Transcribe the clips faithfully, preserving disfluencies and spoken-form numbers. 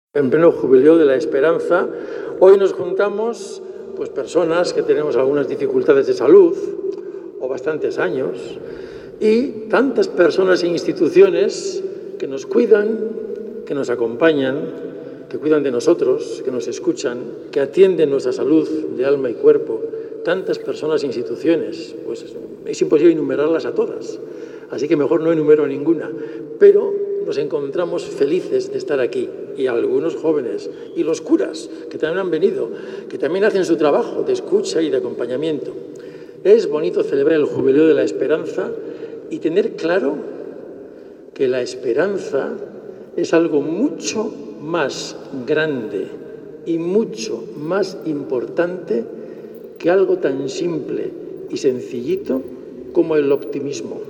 En pleno jubileo de la esperanza, hoy nos juntamos pues personas que tenemos algunas dificultades de salud o bastantes años y tantas personas e instituciones que nos cuidan, que nos acompañan, que cuidan de nosotros, que nos escuchan, que atienden nuestra salud de alma y cuerpo. Tantas personas e instituciones, pues es imposible enumerarlas a todas, así que mejor no enumero ninguna, pero nos encontramos felices de estar aquí, y algunos jóvenes, y los curas, que también han venido, que también hacen su trabajo de escucha y de acompañamiento. Es bonito celebrar el jubileo de la esperanza y tener claro que la esperanza es algo mucho más grande y mucho más importante que algo tan simple y sencillito como el optimismo.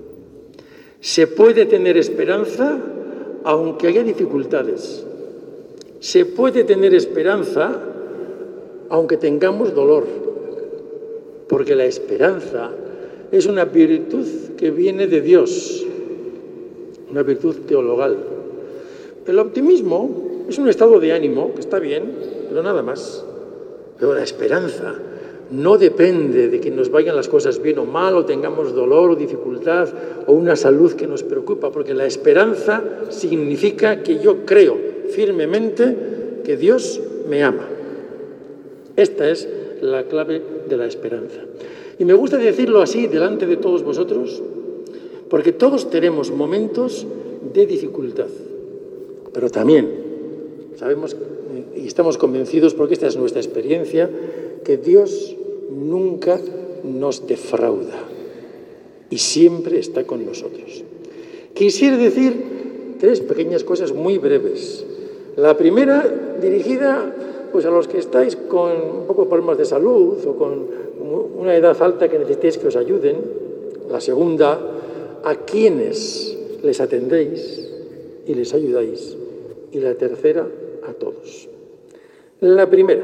Se puede tener esperanza aunque haya dificultades. Se puede tener esperanza aunque tengamos dolor, porque la esperanza es una virtud que viene de Dios, una virtud teologal. El optimismo es un estado de ánimo que está bien, pero nada más. Pero la esperanza no depende de que nos vayan las cosas bien o mal, o tengamos dolor o dificultad, o una salud que nos preocupa, porque la esperanza significa que yo creo firmemente que Dios me ama. Esta es la clave de la esperanza. Y me gusta decirlo así delante de todos vosotros, porque todos tenemos momentos de dificultad, pero también sabemos y estamos convencidos, porque esta es nuestra experiencia, que Dios nunca nos defrauda y siempre está con nosotros. Quisiera decir tres pequeñas cosas muy breves. La primera, dirigida pues, a los que estáis con un poco de problemas de salud o con una edad alta que necesitéis que os ayuden. La segunda, a quienes les atendéis y les ayudáis. Y la tercera, a todos. La primera,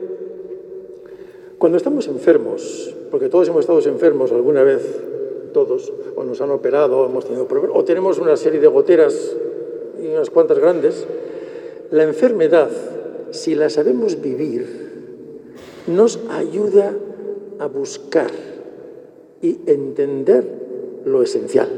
cuando estamos enfermos, porque todos hemos estado enfermos alguna vez, todos, o nos han operado, o hemos tenido problemas, o tenemos una serie de goteras y unas cuantas grandes, la enfermedad, si la sabemos vivir, nos ayuda a buscar y entender lo esencial.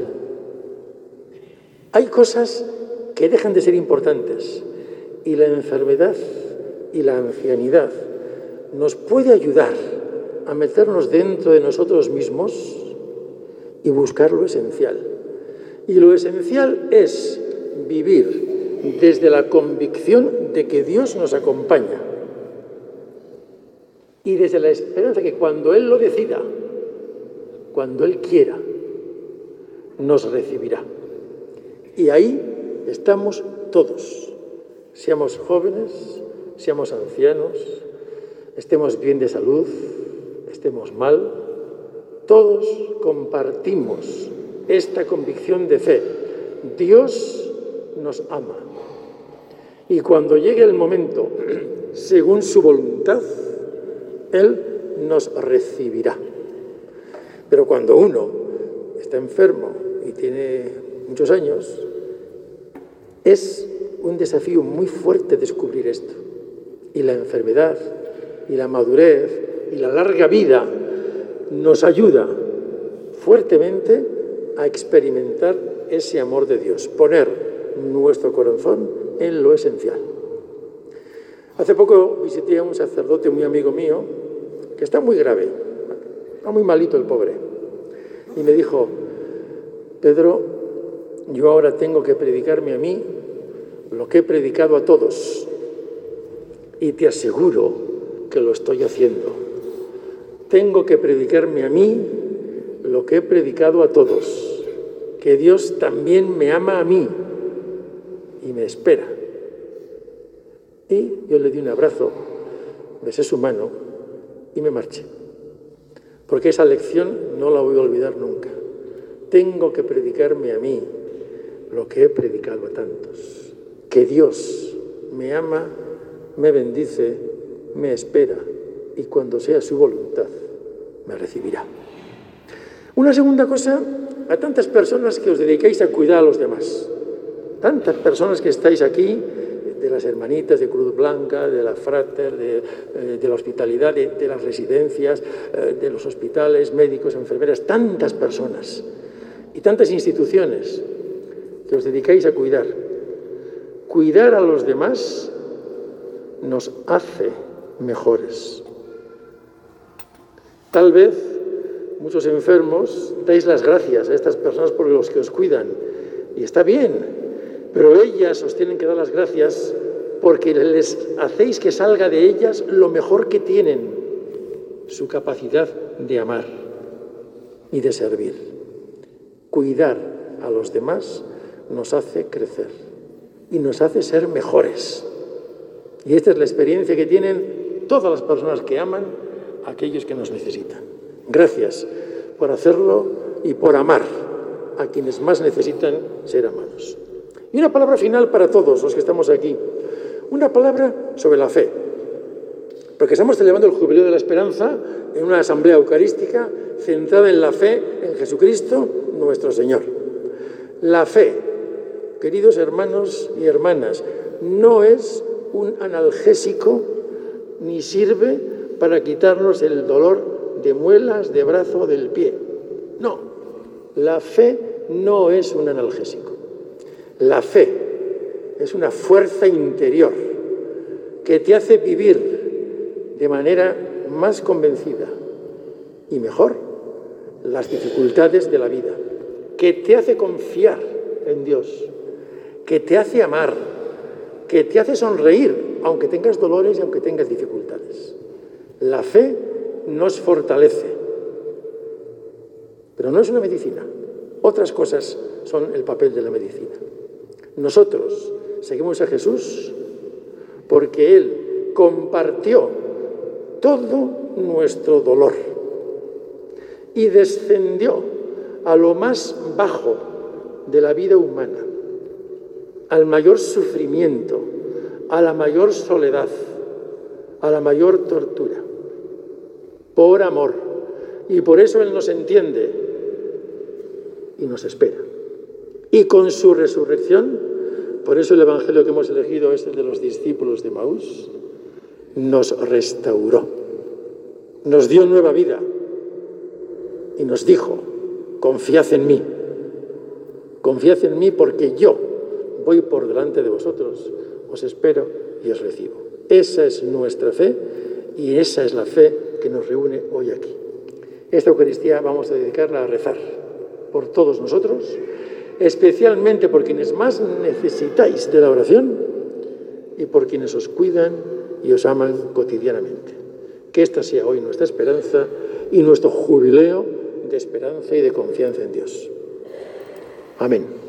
Hay cosas que dejan de ser importantes y la enfermedad y la ancianidad nos puede ayudar a meternos dentro de nosotros mismos y buscar lo esencial. Y lo esencial es vivir desde la convicción de que Dios nos acompaña y desde la esperanza que cuando Él lo decida, cuando Él quiera, nos recibirá. Y ahí estamos todos, seamos jóvenes, seamos ancianos, estemos bien de salud, estemos mal, todos compartimos esta convicción de fe. Dios nos ama. Y cuando llegue el momento, según su voluntad, Él nos recibirá. Pero cuando uno está enfermo y tiene muchos años, es un desafío muy fuerte descubrir esto. Y la enfermedad, y la madurez, y la larga vida nos ayuda fuertemente a experimentar ese amor de Dios, poner nuestro corazón en lo esencial. Hace poco visité a un sacerdote muy amigo mío que está muy grave, está muy malito el pobre, y me dijo: Pedro, yo ahora tengo que predicarme a mí lo que he predicado a todos, y te aseguro que lo estoy haciendo. Tengo que predicarme a mí lo que he predicado a todos, que Dios también me ama a mí y me espera. Y yo le di un abrazo, besé su mano y me marché, porque esa lección no la voy a olvidar nunca. Tengo que predicarme a mí lo que he predicado a tantos, que Dios me ama, me bendice, me espera y cuando sea su voluntad me recibirá. Una segunda cosa, a tantas personas que os dedicáis a cuidar a los demás, tantas personas que estáis aquí de las hermanitas de Cruz Blanca, de la Frater, de, eh, de la hospitalidad, de, de las residencias, eh, de los hospitales, médicos, enfermeras, tantas personas y tantas instituciones que os dedicáis a cuidar. Cuidar a los demás nos hace mejores. Tal vez muchos enfermos dais las gracias a estas personas por los que os cuidan, y está bien, pero ellas os tienen que dar las gracias porque les hacéis que salga de ellas lo mejor que tienen, su capacidad de amar y de servir. Cuidar a los demás nos hace crecer y nos hace ser mejores. Y esta es la experiencia que tienen todas las personas que aman a aquellos que nos necesitan. Gracias por hacerlo y por amar a quienes más necesitan ser amados. Y una palabra final para todos los que estamos aquí. Una palabra sobre la fe. Porque estamos celebrando el Jubileo de la Esperanza en una asamblea eucarística centrada en la fe en Jesucristo, nuestro Señor. La fe, queridos hermanos y hermanas, no es un analgésico ni sirve para quitarnos el dolor de muelas, de brazo o del pie. No, la fe no es un analgésico. La fe es una fuerza interior que te hace vivir de manera más convencida y mejor las dificultades de la vida, que te hace confiar en Dios, que te hace amar, que te hace sonreír, aunque tengas dolores y aunque tengas dificultades. La fe nos fortalece, pero no es una medicina. Otras cosas son el papel de la medicina. Nosotros seguimos a Jesús porque Él compartió todo nuestro dolor y descendió a lo más bajo de la vida humana, al mayor sufrimiento, a la mayor soledad, a la mayor tortura, por amor. Y por eso Él nos entiende y nos espera. Y con su resurrección, por eso el Evangelio que hemos elegido es el de los discípulos de Maús, nos restauró, nos dio nueva vida y nos dijo: confiad en mí, confiad en mí porque yo voy por delante de vosotros, os espero y os recibo. Esa es nuestra fe y esa es la fe que nos reúne hoy aquí. Esta Eucaristía vamos a dedicarla a rezar por todos nosotros, especialmente por quienes más necesitáis de la oración y por quienes os cuidan y os aman cotidianamente. Que esta sea hoy nuestra esperanza y nuestro jubileo de esperanza y de confianza en Dios. Amén.